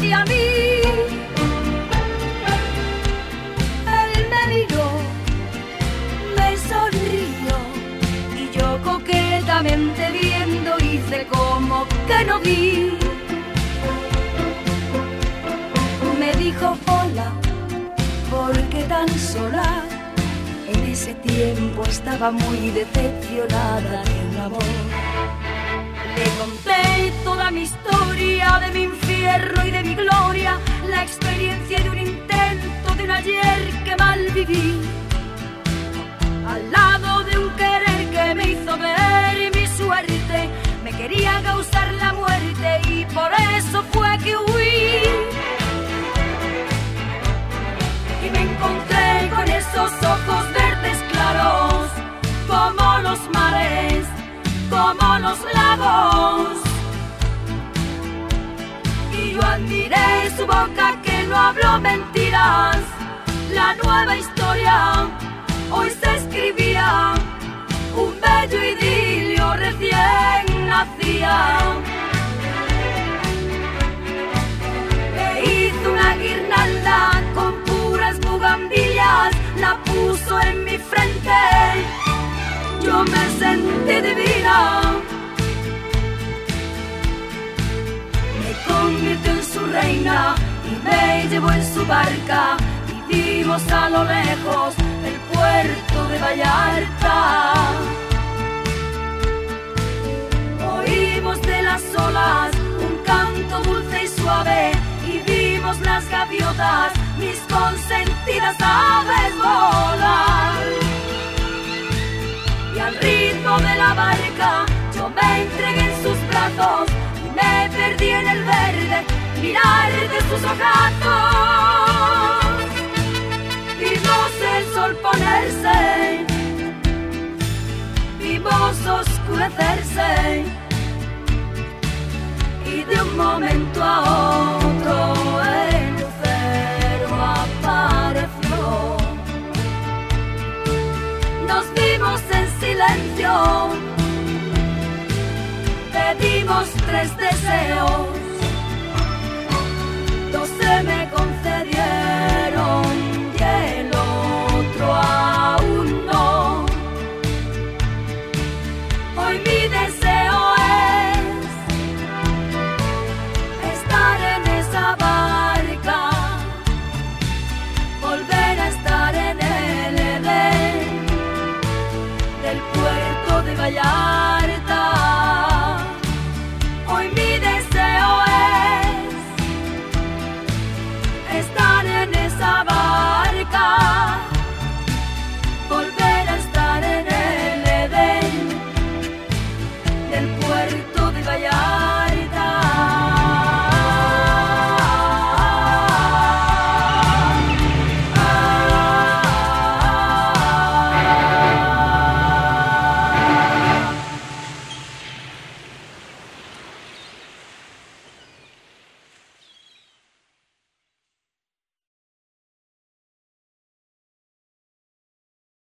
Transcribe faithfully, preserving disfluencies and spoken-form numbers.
hacia mí. Él me miró, me sonrió y yo coquetamente viendo hice como que no vi. Me dijo hola, porque tan sola. En ese tiempo estaba muy decepcionada de un amor. Le conté toda mi historia, de mi infierno y de mi gloria, la experiencia de un intento de un ayer que mal viví, al lado de un querer que me hizo ver mi suerte. Me quería causar la muerte y por eso fue que huí. Y me encontré con esos ojos verdes claros, como los mares, como los lagos. Y yo admiré su boca que no habló mentiras. La nueva historia hoy se escribía, un bello idilio recién nacía. Me hizo una guirnalda con puras bugambillas, la puso en mi frente, yo me sentí divina. Me convirtió en su reina y me llevó en su barca y vimos a lo lejos el puerto de Vallarta. Oímos de las olas un canto dulce y suave y vimos las gaviotas, mis consentidas aves volar. Y al ritmo de la barca yo me entregué en sus brazos y me perdí en el verde mirar de sus ojazos. Vimos el sol ponerse, vimos oscurecerse y de un momento a otro el lucero apareció. Nos vimos en silencio, pedimos tres